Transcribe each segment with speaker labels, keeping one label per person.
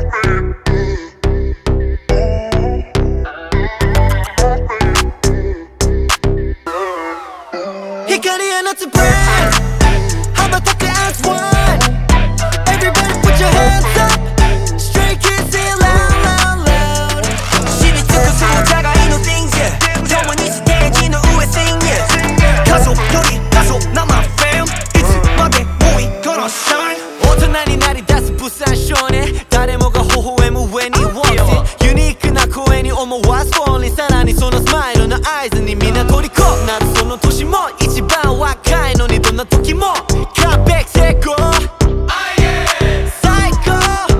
Speaker 1: 光放つブレンド羽ばたく as one Everybody put your hands up Stray kids say it loud loud loud
Speaker 2: 知り尽くすお互いの things yeah 共にステージの上 sing yeah 家族より家族生 fam いつまでもwe gonna shine
Speaker 1: 大人になり出す不産少年誰もが微笑む上に want it ユニークな声に思わず falling さらにそのスマイルの合図にみんな虜なるその年も一番若いのにどんな時も完璧成功最高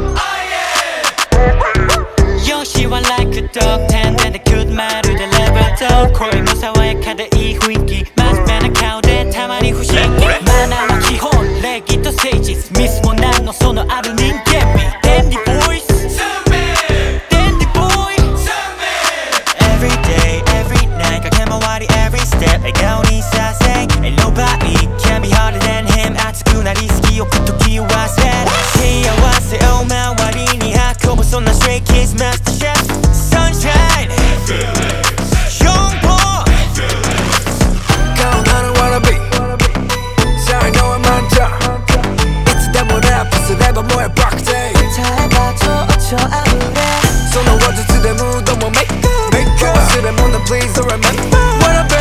Speaker 3: 容姿は like a dog 点でくるまるでレベルと声も爽やかでいい雰囲気真面目な顔でたまに不思議マナーは基本礼儀と誠実ミスも何のそのある人間味デンディボイスデンディボーイ
Speaker 2: Every day every night 駆け回り every step 笑顔にさせ Ain't nobody can be harder than him 熱くなりすぎ置く時忘れ幸せを周りに運ぶそんな Stray Kids Master Chef Sunshine Young boy
Speaker 4: 顔なら wanna be 才能は満タンいつでもラップすればもうバックデイ
Speaker 1: 歌えば情緒あふれ
Speaker 4: その話術でムードもメイク忘れ物 please don't remember wanna be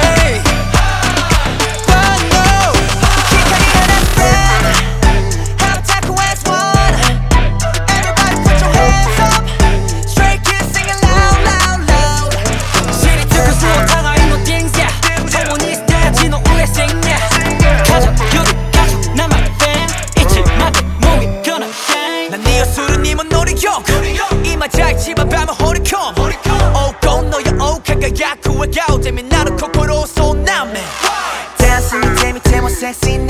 Speaker 2: 今じゃ一番밤을掘り込む黄金のよう輝く笑顔でみんなの心をそうなめダンス見てみてもセクシー